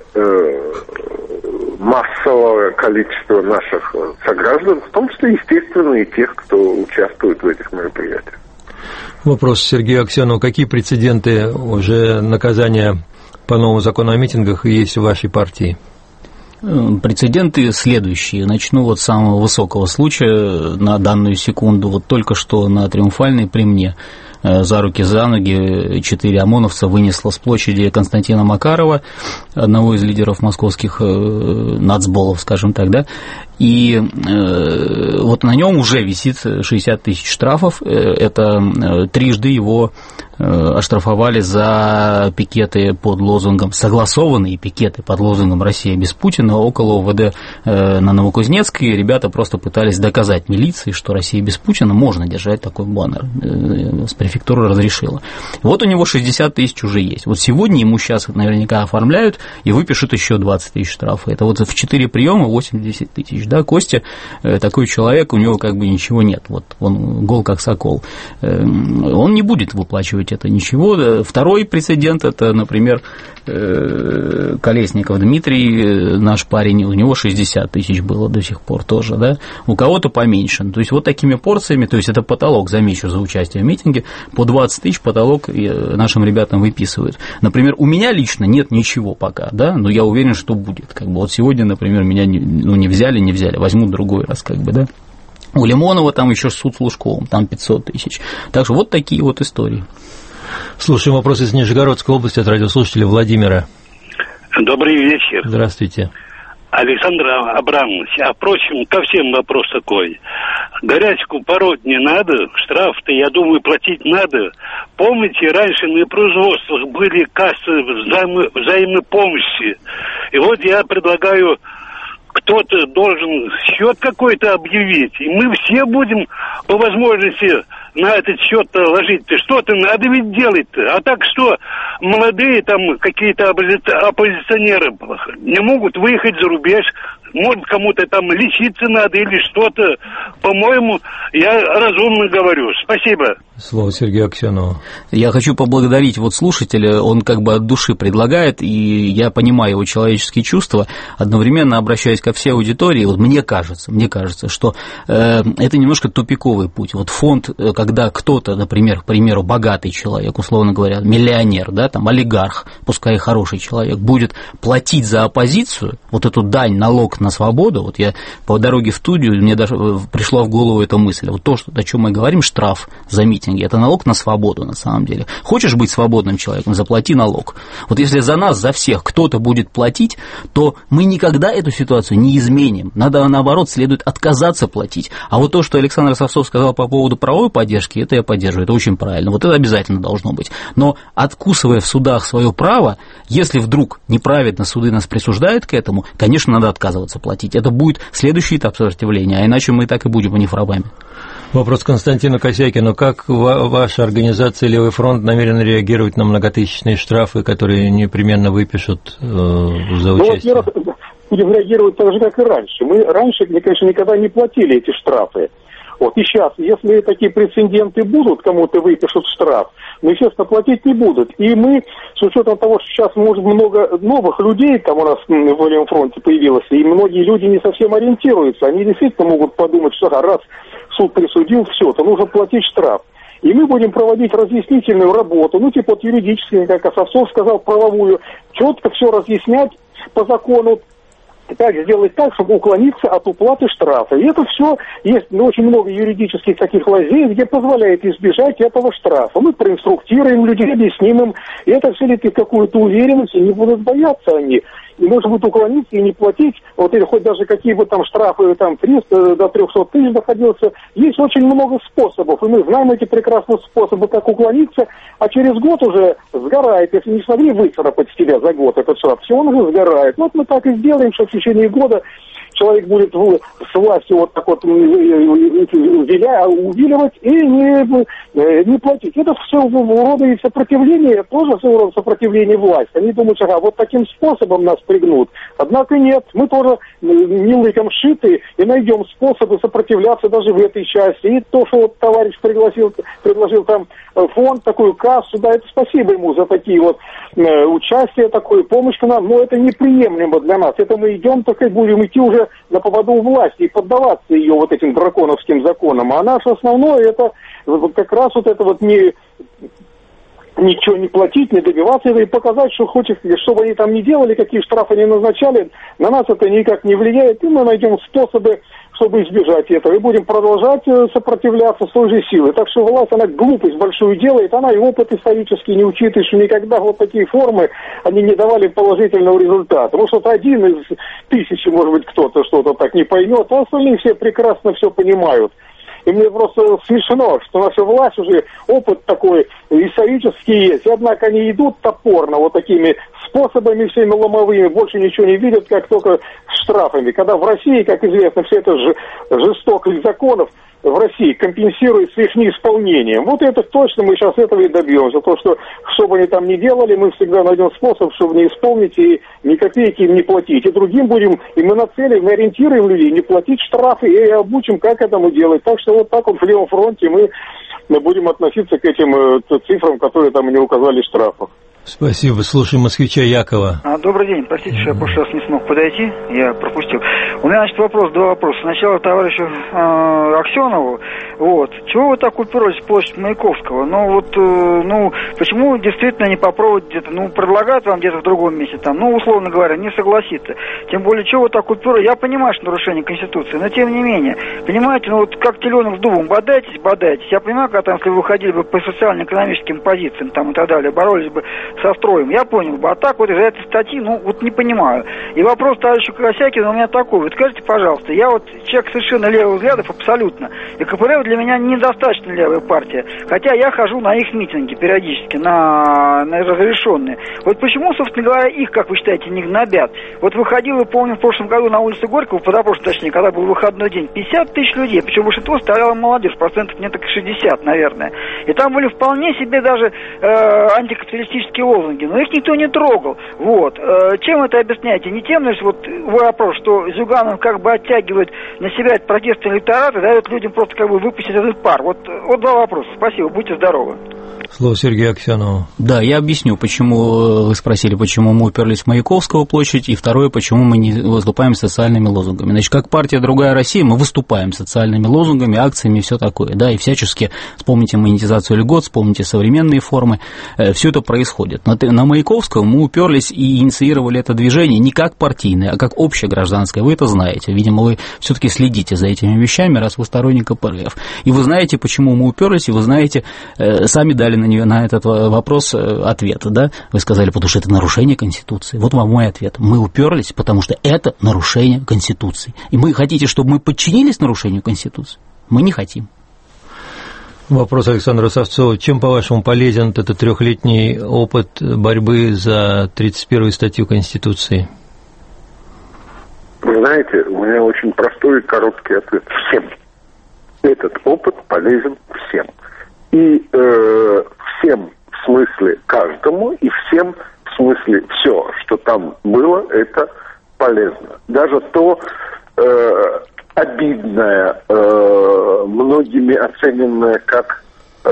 массового количества наших сограждан, в том числе, естественно, и тех, кто участвует в этих мероприятиях. Вопрос Сергею Аксенову. Какие прецеденты уже наказания по новому закону о митингах есть в вашей партии? Прецеденты следующие. Начну вот с самого высокого случая на данную секунду. Вот только что на Триумфальной при мне за руки, за ноги 4 ОМОНовца вынесло с площади Константина Макарова, одного из лидеров московских нацболов, скажем так, да, и вот на нем уже висит 60 тысяч штрафов. Это трижды его оштрафовали за пикеты под лозунгом, согласованные пикеты под лозунгом «Россия без Путина» около ОВД на Новокузнецкой. Ребята просто пытались доказать милиции, что Россия без Путина, можно держать такой баннер. Префектура разрешила. Вот у него 60 тысяч уже есть. Вот сегодня ему сейчас наверняка оформляют и выпишут еще 20 тысяч штрафа. Это вот в 4 приема 80 тысяч. Да, Костя такой человек, у него как бы ничего нет. Вот он гол как сокол. Он не будет выплачивать это ничего. Второй прецедент, это, например, Колесников Дмитрий, наш парень, у него 60 тысяч было до сих пор тоже, да, у кого-то поменьше. То есть вот такими порциями, то есть это потолок, замечу, за участие в митинге, по 20 тысяч потолок нашим ребятам выписывают. Например, у меня лично нет ничего пока, да, но я уверен, что будет. Как бы вот сегодня, например, меня не взяли, возьмут другой раз, как бы, да. У Лимонова там еще суд с Лужковым, там 500 тысяч. Так что вот такие вот истории. Слушаем вопрос из Нижегородской области от радиослушателя Владимира. Добрый вечер. Здравствуйте. Александр Абрамович, впрочем, ко всем вопрос такой. Горячку пороть не надо, штраф-то, я думаю, платить надо. Помните, раньше на производствах были кассы взаимной помощи. И вот я предлагаю, кто-то должен счет какой-то объявить, и мы все будем по возможности на этот счет ложить-то. Что-то надо ведь делать-то. А так что, молодые там какие-то оппозиционеры не могут выехать за рубеж, может, кому-то там лечиться надо или что-то. По-моему, я разумно говорю. Спасибо. Слово Сергею Аксенову. Я хочу поблагодарить вот слушателя, он как бы от души предлагает, и я понимаю его человеческие чувства, одновременно обращаясь ко всей аудитории, вот мне кажется, что это немножко тупиковый путь. Вот фонд, когда кто-то, например, к примеру, богатый человек, условно говоря, миллионер, да, там, олигарх, пускай и хороший человек, будет платить за оппозицию, вот эту дань, налог на свободу, вот я по дороге в студию, мне даже пришла в голову эта мысль, вот то, о чем мы говорим, штраф за митинги, это налог на свободу на самом деле. Хочешь быть свободным человеком, заплати налог. Вот если за нас, за всех кто-то будет платить, то мы никогда эту ситуацию не изменим. Надо, наоборот, следует отказаться платить. А вот то, что Александр Савцов сказал по поводу правовой поддержки, это я поддерживаю, это очень правильно. Вот это обязательно должно быть. Но откусывая в судах свое право, если вдруг неправедно суды нас присуждают к этому, конечно, надо отказываться платить. Это будет следующий этап сопротивления, а иначе мы так и будем, а не рабами. Вопрос Константину Косякину. Как ваша организация «Левый фронт» намерена реагировать на многотысячные штрафы, которые непременно выпишут за участие? Ну, во-первых, будем реагировать так же, как и раньше. Мы раньше, конечно, никогда не платили эти штрафы. Вот и сейчас, если такие прецеденты будут, кому-то выпишут штраф, ну, естественно, платить не будут. И мы, с учетом того, что сейчас, может, много новых людей там у нас в Левом фронте появилось, и многие люди не совсем ориентируются, они действительно могут подумать, что раз суд присудил, все, то нужно платить штраф. И мы будем проводить разъяснительную работу, ну, типа вот юридическую, как Осовцов сказал, правовую, четко все разъяснять по закону, так сделать так, чтобы уклониться от уплаты штрафа. И это все, есть очень много юридических таких лазей, где позволяет избежать этого штрафа. Мы проинструктируем людей, объясним им, и это все летит какую-то уверенность, и не будут бояться они. и можно будет уклониться и не платить, вот или хоть даже какие бы там штрафы, там 300 до 300 тысяч доходился. Есть очень много способов, и мы знаем эти прекрасные способы, как уклониться, а через год уже сгорает. Если не смогли выцарапать с тебя за год этот штраф, все, он уже сгорает. Вот мы так и сделаем, что в течение года человек будет с властью вот так вот увиливать и не платить. Это все рода и сопротивление, тоже своего рода сопротивление власти. Они думают, ага, вот таким способом нас пригнут. Однако нет, мы тоже не лыком шиты и найдем способы сопротивляться даже в этой части. И то, что вот товарищ предложил там фонд, такую кассу, да, это спасибо ему за такие вот участия, такую помощь к нам, но это неприемлемо для нас. Это мы идем, только будем идти уже на поводу у власти и поддаваться ее вот этим драконовским законам. А наше основное, это как раз вот это вот ничего не платить, не добиваться этого и показать, что хочет, чтобы они там не делали, какие штрафы они назначали, на нас это никак не влияет, и мы найдем способы, чтобы избежать этого, и будем продолжать сопротивляться с той же силой. Так что власть, она глупость большую делает, она и опыт исторический не учитывает, что никогда вот такие формы, они не давали положительного результата. Потому что это один из тысячи, может быть, кто-то что-то так не поймет, а остальные все прекрасно все понимают. И мне просто смешно, что наша власть уже опыт такой исторический есть. И однако они идут топорно вот такими способами всеми ломовыми, больше ничего не видят, как только штрафами. Когда в России, как известно, все это жестокость законов в России компенсируется их неисполнением. Вот это точно мы сейчас этого и добьемся. То, что бы они там ни делали, мы всегда найдем способ, чтобы не исполнить и ни копейки им не платить. И другим будем, и мы нацелим, мы ориентируем людей не платить штрафы и обучим, как этому делать. Так что вот так вот в левом фронте мы будем относиться к этим цифрам, которые там не указали штрафов. Спасибо. Слушаем москвича Якова. Добрый день. Простите, что я в прошлый раз не смог подойти. Я пропустил. У меня, значит, два вопроса. Сначала товарищу Аксенову. Вот. Чего вы так уперлись в площадь Маяковского? Почему действительно не попробовать где-то, предлагают вам где-то в другом месте там, условно говоря, не согласиться. Тем более, чего вы так уперлись? Я понимаю, что нарушение Конституции, но тем не менее. Понимаете, как теленок с дубом, бодайтесь. Я понимаю, когда там, если вы выходили бы по социально-экономическим позициям там и так далее, боролись бы со строем, я понял бы. А так вот из-за этой статьи, не понимаю. И вопрос товарищу Красякину у меня такой. Вот скажите, пожалуйста, я вот человек совершенно левых взглядов, абсолютно. И КПРФ для меня недостаточно левая партия. Хотя я хожу на их митинги периодически, на разрешенные. Вот почему, собственно говоря, их, как вы считаете, не гнобят? Вот выходило, помню, в прошлом году на улице Горького, позапрошлом, точнее, когда был выходной день, 50 тысяч людей. Причем большинство стояла молодежь, процентов не так 60, наверное. И там были вполне себе даже антикапиталистические лозунги, но их никто не трогал. Вот. Чем это объясняете? Не тем, вот вопрос, что Зюганов как бы оттягивает на себя этот протестный электорат и дает людям просто как бы выпустить этот пар. Вот два вопроса. Спасибо, будьте здоровы. Слово Сергею Аксенову. Да, я объясню, почему вы спросили, почему мы уперлись в Маяковского площадь, и второе, почему мы не выступаем с социальными лозунгами. Значит, как партия «Другая Россия» мы выступаем с социальными лозунгами, акциями и все такое, да, и всячески, вспомните монетизацию льгот, вспомните современные формы, все это происходит. На Маяковского мы уперлись и инициировали это движение не как партийное, а как общегражданское, вы это знаете, видимо, вы все-таки следите за этими вещами, раз вы сторонник КПРФ, и вы знаете, почему мы уперлись, и вы знаете, сами дали на этот вопрос ответ, да? Вы сказали, потому что это нарушение Конституции. Вот вам мой ответ. Мы уперлись, потому что это нарушение Конституции. И вы хотите, чтобы мы подчинились нарушению Конституции? Мы не хотим. Вопрос Александра Савцова. Чем, по-вашему, полезен этот трехлетний опыт борьбы за 31-ю статью Конституции? Вы знаете, у меня очень простой и короткий ответ. Всем. Этот опыт полезен всем. И всем в смысле каждому, и всем в смысле все, что там было, это полезно. Даже то обидное, многими оцененное как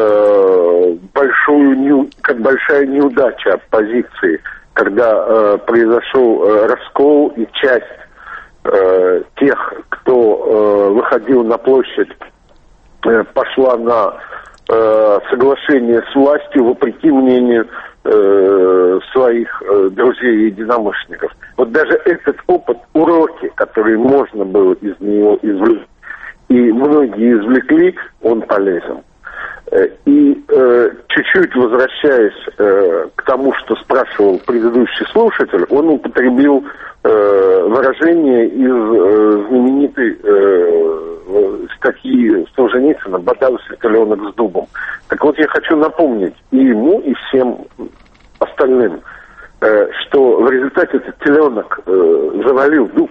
большая неудача оппозиции, когда произошел раскол, и часть тех, кто выходил на площадь, пошла на соглашение с властью вопреки мнению своих друзей и единомышленников. Вот даже этот опыт, уроки, которые можно было из него извлечь, и многие извлекли, он полезен. И чуть-чуть возвращаясь к тому, что спрашивал предыдущий слушатель, он употребил выражение из знаменитой статьи Солженицына «Бодался теленок с дубом». Так вот, я хочу напомнить и ему, и всем остальным, что в результате этот теленок завалил дуб.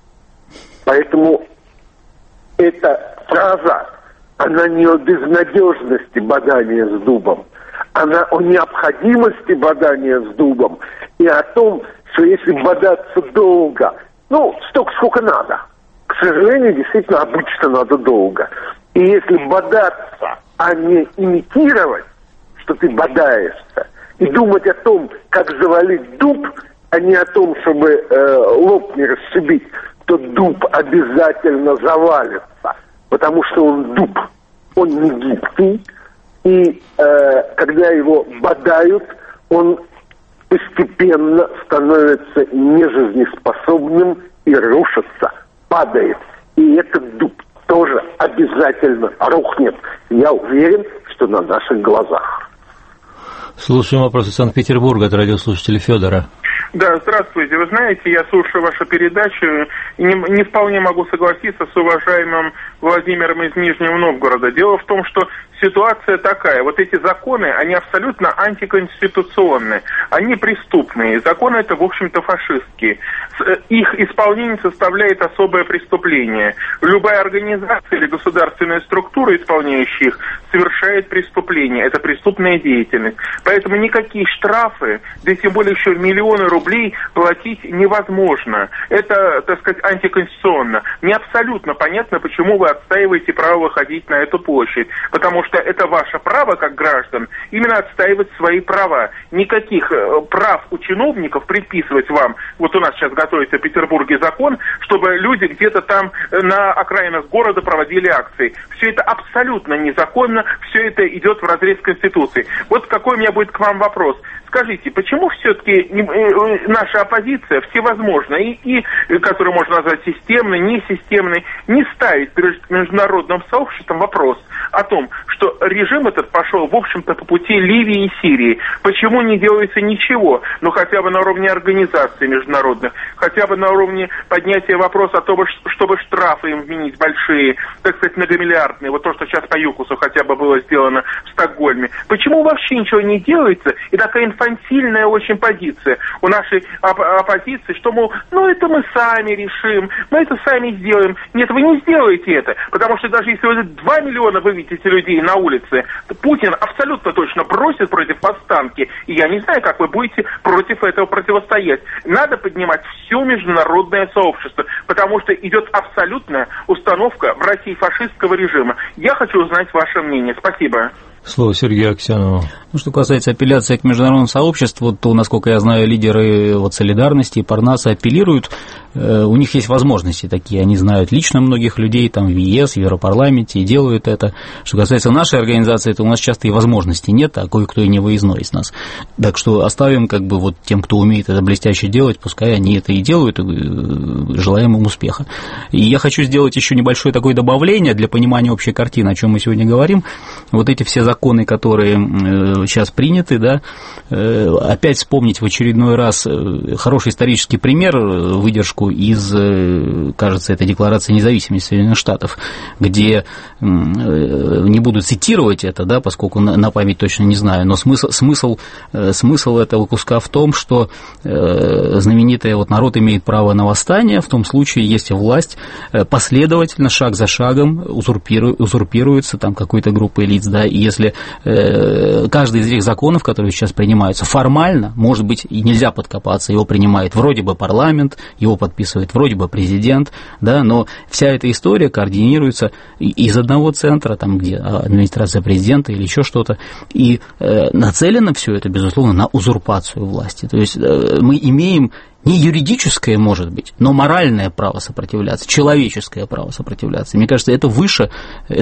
Поэтому эта фраза, она не о безнадежности бодания с дубом, она о необходимости бодания с дубом и о том, что если бодаться долго, столько, сколько надо. К сожалению, действительно, обычно надо долго. И если бодаться, а не имитировать, что ты бодаешься, и думать о том, как завалить дуб, а не о том, чтобы лоб не расшибить, то дуб обязательно завалится, потому что он дуб, он не гибкий, и когда его бодают, он постепенно становится нежизнеспособным и рушится, падает. И этот дуб тоже обязательно рухнет. Я уверен, что на наших глазах. Слушаем вопрос из Санкт-Петербурга от радиослушателя Федора. Да, здравствуйте. Вы знаете, я слушаю вашу передачу и не вполне могу согласиться с уважаемым Владимиром из Нижнего Новгорода. Дело в том, что ситуация такая. Вот эти законы, они абсолютно антиконституционные. Они преступные. Законы это, в общем-то, фашистские. Их исполнение составляет особое преступление. Любая организация или государственная структура, исполняющая их, совершает преступление. Это преступная деятельность. Поэтому никакие штрафы, да тем более еще миллионы рублей платить невозможно. Это, так сказать, антиконституционно. Мне абсолютно понятно, почему вы отстаиваете право выходить на эту площадь. Потому что это ваше право, как граждан, именно отстаивать свои права. Никаких прав у чиновников предписывать вам. Вот у нас сейчас готовится в Петербурге закон, чтобы люди где-то там на окраинах города проводили акции. Все это абсолютно незаконно, все это идет вразрез с Конституцией. Вот какой у меня будет к вам вопрос. Скажите, почему все-таки наша оппозиция всевозможная, и которую можно назвать системной, несистемной, не ставит перед международным сообществом вопрос о том, что режим этот пошел, в общем-то, по пути Ливии и Сирии. Почему не делается ничего? Ну, хотя бы на уровне организаций международных, хотя бы на уровне поднятия вопроса о том, чтобы штрафы им вменить большие, так сказать, многомиллиардные. Вот то, что сейчас по ЮКУСу хотя бы было сделано в Стокгольме. Почему вообще ничего не делается? И такая инфантильная очень позиция у нашей оппозиции, что, мол, это мы сами решим, мы это сами сделаем. Нет, вы не сделаете это, потому что даже если вы 2 миллиона выведете людей на улице, Путин абсолютно точно бросит против вас танки, и я не знаю, как вы будете против этого противостоять. Надо поднимать все международное сообщество, потому что идет абсолютная установка в России фашистского режима. Я хочу узнать ваше мнение. Спасибо. Слово Сергею Аксенову. Что касается апелляции к международному сообществу, то, насколько я знаю, лидеры Солидарности и Парнаса апеллируют, у них есть возможности такие, они знают лично многих людей там в ЕС, в Европарламенте и делают это. Что касается нашей организации, то у нас часто и возможностей нет, а кое-кто и не выездной из нас. Так что оставим тем, кто умеет это блестяще делать, пускай они это и делают, и желаем им успеха. И я хочу сделать еще небольшое такое добавление для понимания общей картины, о чем мы сегодня говорим. Вот эти все законы, которые сейчас приняты, да, опять вспомнить в очередной раз хороший исторический пример, выдержку из, кажется, это Декларация независимости Соединенных Штатов, где, не буду цитировать это, да, поскольку на память точно не знаю, но смысл этого куска в том, что знаменитое народ имеет право на восстание в том случае, если власть последовательно, шаг за шагом узурпируется там какой-то группой лиц, да, и если каждый из этих законов, которые сейчас принимаются, формально, может быть, и нельзя подкопаться, его принимает вроде бы парламент, его подписывает вроде бы президент, да, но вся эта история координируется из одного центра, там, где администрация президента или еще что-то, и нацелено все это, безусловно, на узурпацию власти. То есть мы имеем не юридическое, может быть, но моральное право сопротивляться, человеческое право сопротивляться. Мне кажется, это выше,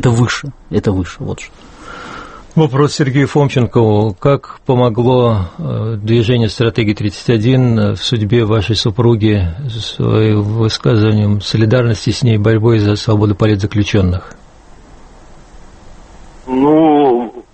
вот что. Вопрос Сергею Фомченкову. Как помогло движение «Стратегия 31» в судьбе вашей супруги своим высказыванием солидарности с ней, борьбой за свободу политзаключенных? Ну,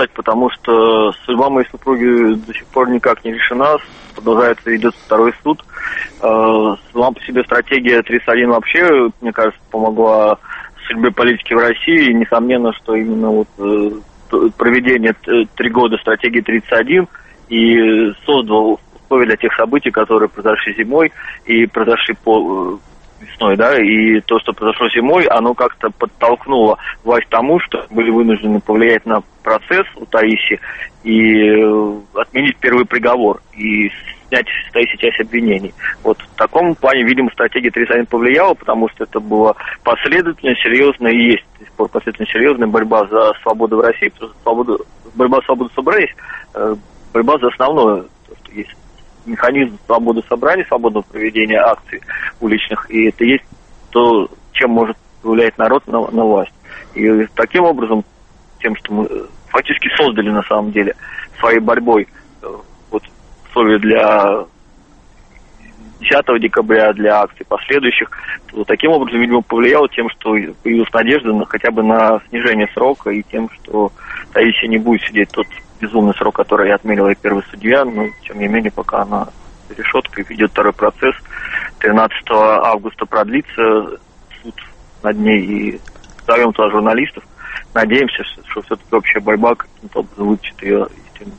продолжать, потому что судьба моей супруги до сих пор никак не решена. Продолжается, идет второй суд. Сама по себе стратегия 31 вообще, мне кажется, помогла судьбе политики в России. И несомненно, что именно вот проведение 3 года стратегии 31 и создал условия для тех событий, которые произошли зимой и произошли весной, да, и то, что произошло зимой, оно как-то подтолкнуло власть к тому, что были вынуждены повлиять на процесс у Таисии и отменить первый приговор и снять с Таисии часть обвинений. Вот в таком плане, видимо, стратегия 31 повлияла, потому что это была последовательная, серьезная и есть до сих пор последовательно серьезная борьба за свободу в России, потому что борьба за свободу собрания, борьба за основное, то, что есть механизм свободы собраний, свободного проведения акций уличных, и это есть то, чем может влиять народ на власть. И таким образом, тем, что мы фактически создали на самом деле своей борьбой вот условия для 10 декабря, для акций последующих, то таким образом, видимо, повлияло тем, что появилась надежда хотя бы на снижение срока и тем, что Таисия не будет сидеть тот безумный срок, который отмерила и первый судья, но, тем не менее, пока она за решеткой ведет второй процесс. 13 августа продлится суд над ней, и зовем туда журналистов. Надеемся, что все-таки общая борьба каким-то образом вытащит ее истину.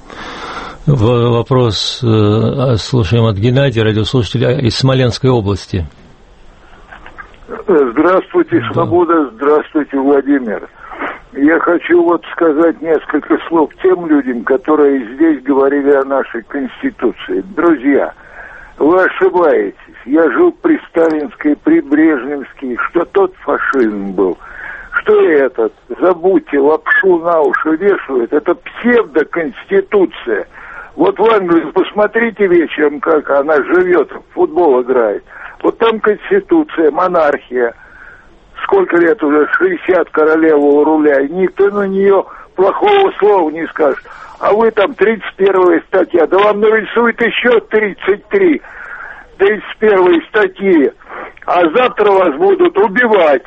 Вопрос слушаем от Геннадия, радиослушателя из Смоленской области. Здравствуйте, Свобода, здравствуйте, Владимир. Я хочу вот сказать несколько слов тем людям, которые здесь говорили о нашей Конституции. Друзья, вы ошибаетесь. Я жил при Сталинской, при Брежневской, что тот фашизм был, что этот. Забудьте, лапшу на уши вешают. Это псевдоконституция. Вот в Англии посмотрите вечером, как она живет, в футбол играет. Вот там конституция, монархия. Сколько лет уже, 60 королева у руля, и никто на нее плохого слова не скажет. А вы там 31-я статья, да вам нарисуют еще 33, 31-й статьи, а завтра вас будут убивать.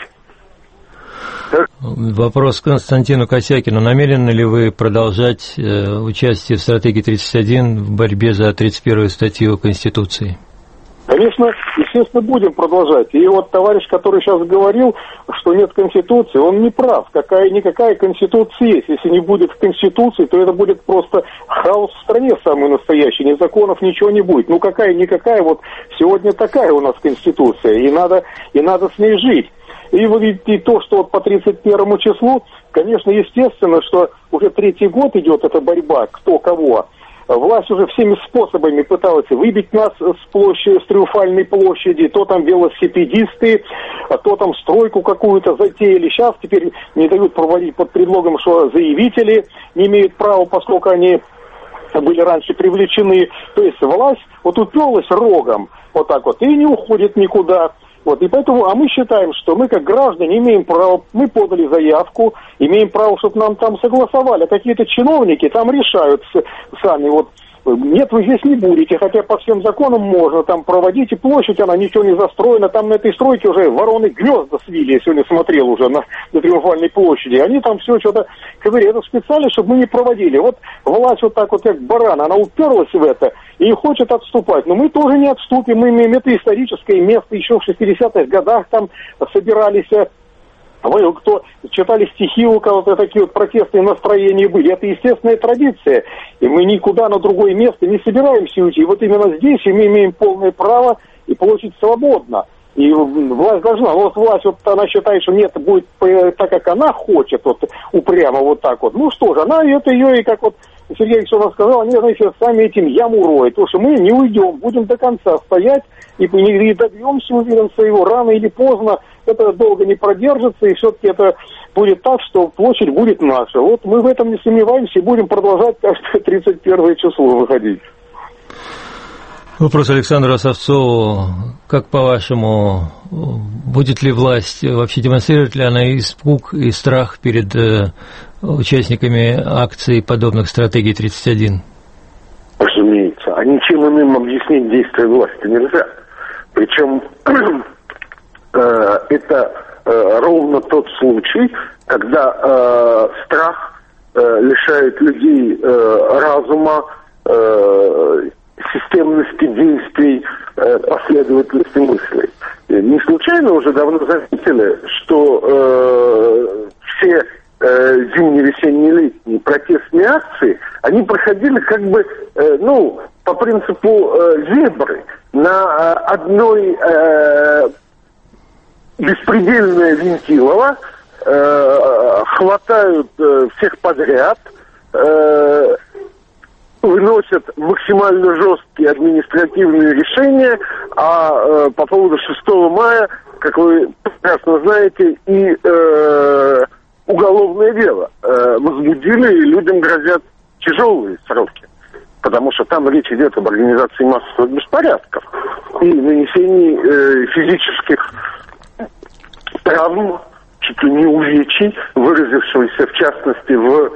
Вопрос к Константину Косякину. Намерены ли вы продолжать участие в стратегии 31 в борьбе за 31-ю статью Конституции? Конечно, естественно, будем продолжать. И вот товарищ, который сейчас говорил, что нет Конституции, он не прав. Какая-никакая Конституция есть. Если не будет Конституции, то это будет просто хаос в стране самый настоящий. Ни законов, ничего не будет. Ну какая-никакая, вот сегодня такая у нас Конституция. И надо с ней жить. И вы видите то, что вот по 31 числу, конечно, естественно, что уже 3-й год идет эта борьба, кто кого. Власть уже всеми способами пыталась выбить нас с Триумфальной площади, то там велосипедисты, то там стройку какую-то затеяли. Сейчас теперь не дают проводить под предлогом, что заявители не имеют права, поскольку они были раньше привлечены. То есть власть вот уперлась рогом вот так вот и не уходит никуда. Вот, и поэтому, а мы считаем, что мы как граждане имеем право, мы подали заявку, имеем право, чтобы нам там согласовали. А какие-то чиновники там решают сами, вот, нет, вы здесь не будете, хотя по всем законам можно там проводить, и площадь, она ничего не застроена, там на этой стройке уже вороны гнезда свили, я сегодня смотрел уже на Триумфальной площади, они там все что-то говорят, это специально, чтобы мы не проводили. Вот власть вот так вот, как баран, она уперлась в это и не хочет отступать, но мы тоже не отступим, мы имеем это историческое место, еще в 60-х годах там собирались. Вы, кто читали стихи, у кого-то такие вот протестные настроения были. Это естественная традиция. И мы никуда на другое место не собираемся уйти. И вот именно здесь мы имеем полное право и получить свободно. И власть должна. Вот власть, вот она считает, что нет, будет так, как она хочет, вот упрямо вот так вот. Ну что же, она это ее, и как вот Сергей Александрович сказал, они, значит, сами этим яму роют. Потому что мы не уйдем, будем до конца стоять и добьемся, уверен, своего рано или поздно. Это долго не продержится, и все-таки это будет так, что площадь будет наша. Вот мы в этом не сомневаемся и будем продолжать каждое 31 число выходить. Вопрос Александру Осовцову. Как по-вашему, будет ли власть, вообще демонстрирует ли она испуг и страх перед участниками акций, подобных стратегии 31? Разумеется. А ничем иным объяснить действия власти нельзя. Причем это ровно тот случай, когда страх лишает людей разума, системности действий, последовательности мыслей. Не случайно уже давно заметили, что все зимние, весенние, летние протестные акции, они проходили как бы, по принципу зебры. На одной беспредельное Винтилово хватают всех подряд, выносят максимально жесткие административные решения, а по поводу 6 мая, как вы прекрасно знаете, и уголовное дело возбудили, и людям грозят тяжелые сроки, потому что там речь идет об организации массовых беспорядков и нанесении физических травм, чуть ли не увечий, выразившегося в частности в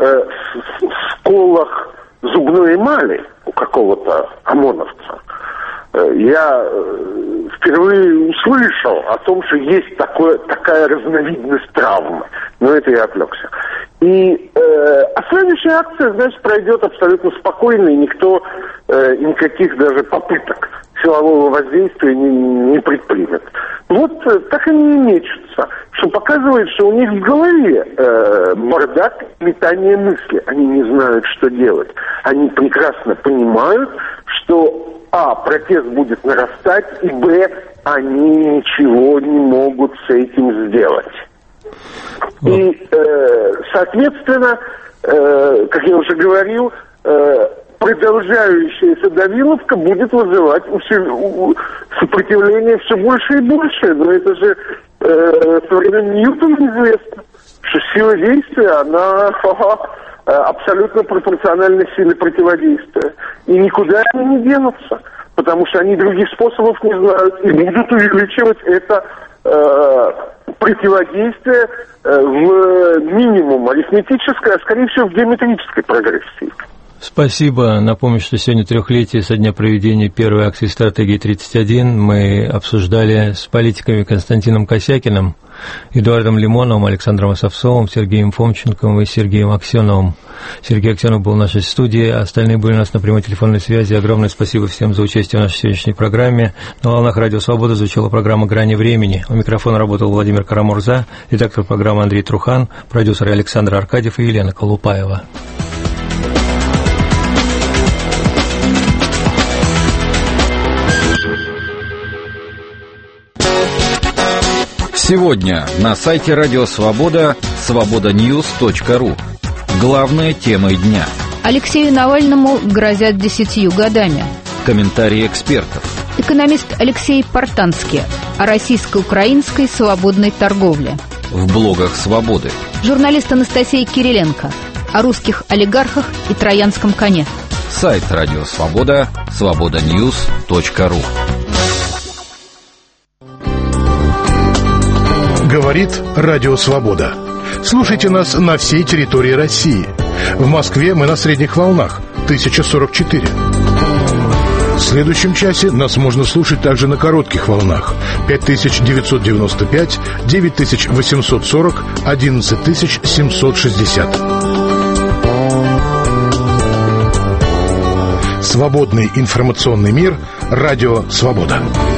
сколах зубной эмали у какого-то ОМОНовца. Я впервые услышал о том, что есть такая разновидность травмы. Но это я отвлекся. А следующая акция, значит, пройдет абсолютно спокойно, и никто никаких даже попыток силового воздействия не предпримет. Вот так они и мечутся, что показывает, что у них в голове бардак, метание мысли. Они не знают, что делать. Они прекрасно понимают, что протест будет нарастать, и они ничего не могут с этим сделать. И, соответственно, как я уже говорил, продолжающаяся давиловка будет вызывать сопротивление все больше и больше. Но это же со времен Ньютона известно, что сила действия, она абсолютно пропорциональна силе противодействия. И никуда они не денутся, потому что они других способов не знают и будут увеличивать это противодействие в минимум арифметической, а скорее всего в геометрической прогрессии. Спасибо. Напомню, что сегодня 3-летие со дня проведения первой акции «Стратегии 31». Мы обсуждали с политиками Константином Косякиным, Эдуардом Лимоновым, Александром Осовцовым, Сергеем Фомченковым и Сергеем Аксеновым. Сергей Аксенов был в нашей студии, остальные были у нас на прямой телефонной связи. Огромное спасибо всем за участие в нашей сегодняшней программе. На волнах Радио Свобода звучала программа «Грани времени». У микрофона работал Владимир Карамурза, редактор программы Андрей Трухан, продюсеры Александр Аркадьев и Елена Колупаева. Сегодня на сайте Радио Свобода свободаньюз.ру. Главные темы дня. Алексею Навальному грозят 10 годами. Комментарии экспертов. Экономист Алексей Портанский о российско-украинской свободной торговле. В блогах Свободы. Журналист Анастасия Кириленко о русских олигархах и троянском коне. Сайт Радио Свобода свободаньюз.ру. Говорит Радио Свобода. Слушайте нас на всей территории России. В Москве мы на средних волнах 1044. В следующем часе нас можно слушать также на коротких волнах 5995, 9840, 11760. Свободный информационный мир. Радио Свобода.